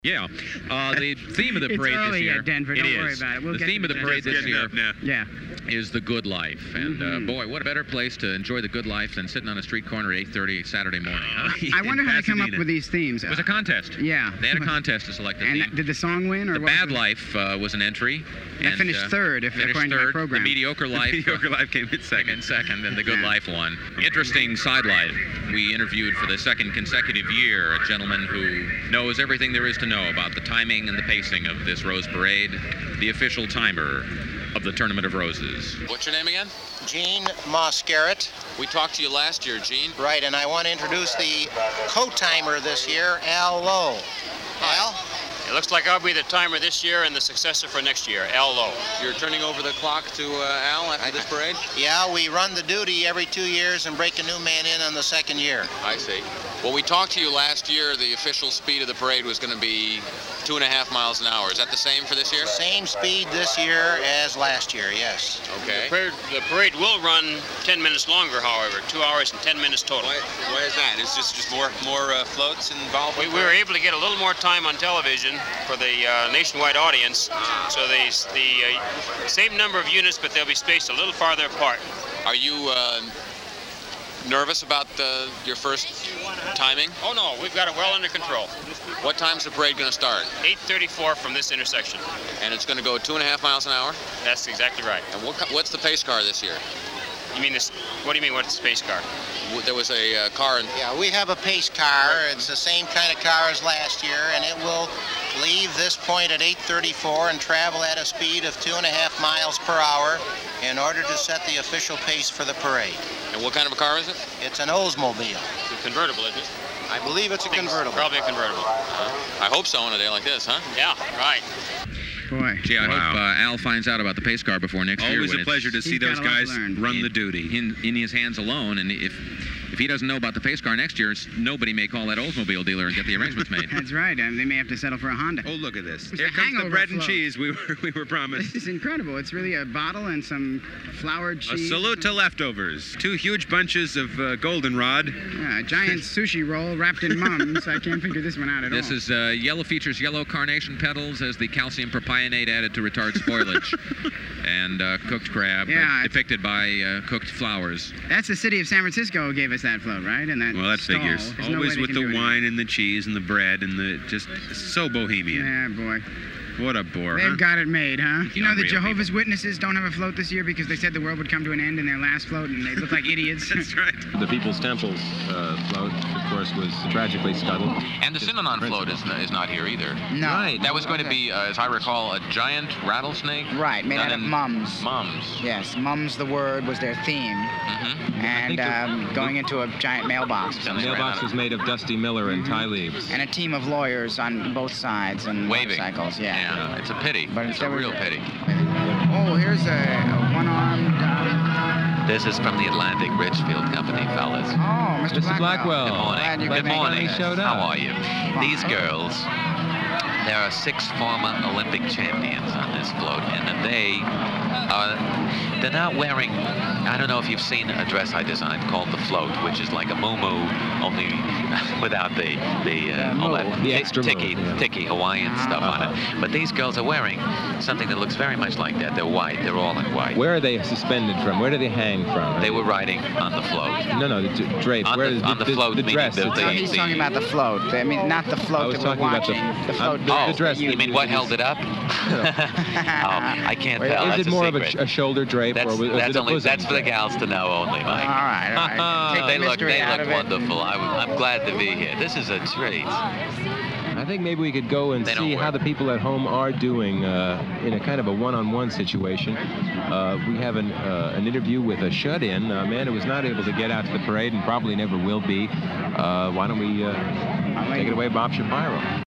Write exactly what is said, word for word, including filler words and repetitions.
Yeah. Uh, the theme of the parade it's early this year. At Denver. Don't it worry is. about it. We'll the get theme to of the parade this year yeah. is the good life. And mm-hmm. uh, boy, what a better place to enjoy the good life than sitting on a street corner at eight thirty Saturday morning. Huh? I wonder how they come up with these themes. It was a contest. Yeah. They had a contest to select a and theme. And did the song win? Or the what Bad was Life uh, was an entry. That and, finished uh, third, if finished according third. to my program. The Mediocre Life. The Mediocre Life came in second. In second, and the Good Yeah. Life won. Interesting sidelight. We interviewed for the second consecutive year a gentleman who knows everything there is to know about the timing and the pacing of this Rose Parade, the official timer of the Tournament of Roses. What's your name again? Gene Moscarrett. We talked to you last year, Gene. Right, and I want to introduce the co-timer this year, Al Lowe. Al? It looks like I'll be the timer this year and the successor for next year, Al Lowe. You're turning over the clock to uh, Al after this parade? Yeah, we run the duty every two years and break a new man in on the second year. I see. Well, we talked to you last year. The official speed of the parade was going to be two and a half miles an hour. Is that the same for this year? Same speed this year as last year, yes. Okay. The parade, the parade will run ten minutes longer, however, two hours and ten minutes total. Why, why is that? Is just just more more uh, floats involved? We, we were able to get a little more time on television for the uh, nationwide audience, so the, the uh, same number of units, but they'll be spaced a little farther apart. Are you uh, nervous about uh, your first timing? Oh no, we've got it well under control. What time's the parade going to start? eight thirty-four from this intersection. And it's going to go two and a half miles an hour? That's exactly right. And what, what's the pace car this year? You mean this? What do you mean? What's the space car? There was a uh, car in... Yeah, we have a pace car. It's the same kind of car as last year, and it will leave this point at eight thirty-four and travel at a speed of two and a half miles per hour in order to set the official pace for the parade. And what kind of a car is it? It's an Oldsmobile. It's a convertible, isn't it? I believe it's a convertible. Probably a convertible. Uh, I hope so on a day like this, huh? Yeah, right. Boy. Gee, I Wow. hope uh, Al finds out about the pace car before next year. Always when a pleasure to it's see He's those got a lot to guys learn. run in, the duty. in, in his hands alone, and if if he doesn't know about the pace car next year, nobody may call that Oldsmobile dealer and get the arrangements made. That's right. And they may have to settle for a Honda. Oh, look at this. It's Here a comes the hangover bread and float. cheese we were, we were promised. This is incredible. It's really a bottle and some floured A cheese. salute to leftovers. Two huge bunches of uh, goldenrod. Yeah, a giant sushi roll wrapped in mums. I can't figure this one out at This all. is uh, yellow features yellow carnation petals as the calcium propionate added to retard spoilage, and uh, cooked crab uh, Yeah, it's- depicted by uh, cooked flowers. That's the city of San Francisco who gave us that float, right? And that Well, that stall. figures. There's no Always way they with can the do it. wine and the cheese and the bread and the just so bohemian. Yeah, boy. What a bore, They've huh? got it made, huh? You know, the Unreal Jehovah's Witnesses don't have a float this year because they said the world would come to an end in their last float and they look like idiots. That's right. The People's Temple's uh, float, of course, was tragically scuttled. And the Synanon float is, is not here either. No. Right. That was going to be, uh, as I recall, a giant rattlesnake? Right, made done out of in mums. Mums. Yes, mums the word was their theme. Mm-hmm. And think the- um, going into a giant mailbox. The mailbox was made of Dusty Miller and tie leaves. And a team of lawyers on both sides and Waving. motorcycles, yeah. Yeah, it's a pity. But it's a there was real a- pity. Oh, here's a, a one-armed... Uh, This is from the Atlantic Richfield Company, fellas. oh, Mister Mister Blackwell. Good morning. Glad you Good could make morning. it. showed up. How are you? These girls, there are six former Olympic champions on this float, and they are, they're not wearing, I don't know if you've seen a dress I designed called the Float, which is like a moo-moo, only without the, the, uh, The all moo. that The extra ticky, moo, yeah. ticky Hawaiian stuff on it. But these girls are wearing something that looks very much like that. They're white. They're all in white. Where are they suspended from? Where do they hang from? They were riding on the float. No, no, the d- drapes. On Where the- is on the float, the meaning dress? the- It's- the- Oh, he's the- talking about the float. I mean, not the I float was that we're talking about the- watching. The, uh, float the- that Oh, the dress. you mean what held it up? oh, I can't Wait, tell. is That's it a more secret. of a, a shoulder drape That's, or was, was that's it a only bosom that's for the drape? gals to know only, All Mike. right, all right. Take They the look mystery they out look of it. wonderful. I, I'm glad to be here. This is a treat. I think maybe we could go and They don't see work. how the people at home are doing uh, in a kind of a one-on-one situation. Uh, we have an, uh, an interview with a shut-in, a man who was not able to get out to the parade and probably never will be. Uh, why don't we uh, take it away, Bob Shapiro?